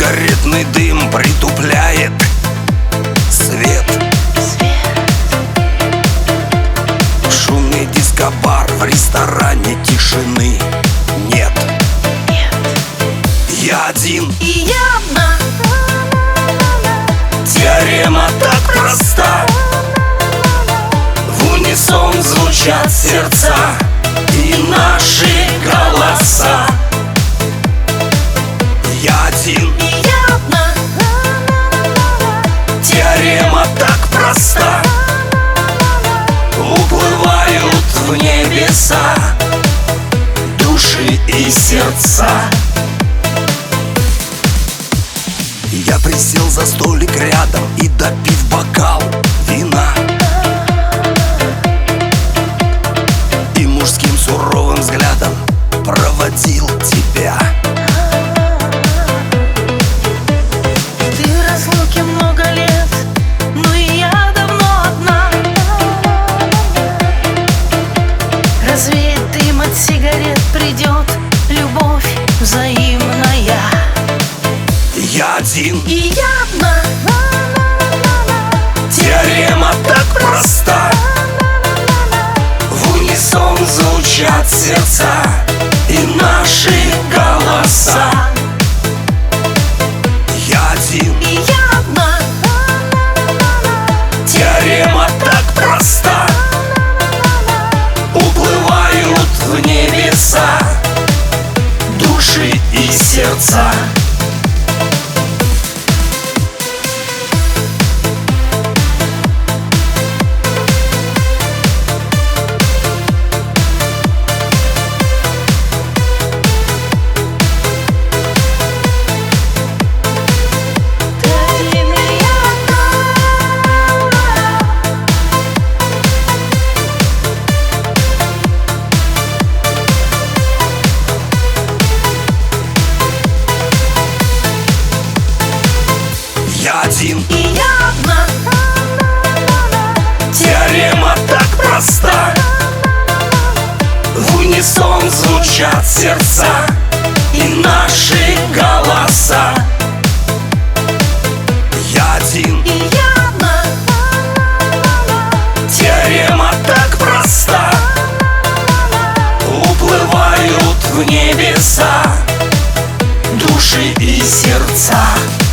Сигаретный дым притупляет свет. Шумный дискобар, в ресторане тишины нет. Я один и я одна. Теорема так проста. В унисон звучат сердца и наши голоса. Я один И я одна. Теорема так проста. Уплывают в небеса души и сердца. Я присел за столик рядом и, допив бокал вина, и мужским суровым взглядом проводил тебя. Ты в разлуке много лет, но и я давно одна. Развеет дым от сигарет, придет любовь взаимная. Я один И я одна. Теорема так проста. В унисон звучат сердца и наши голоса. Я один И я одна. Теорема так проста. Уплывают в небеса души и сердца. Я один И я одна. Теорема так проста. В унисон звучат сердца и наши голоса. Я один И я одна. Теорема так проста. Уплывают в небеса души и сердца.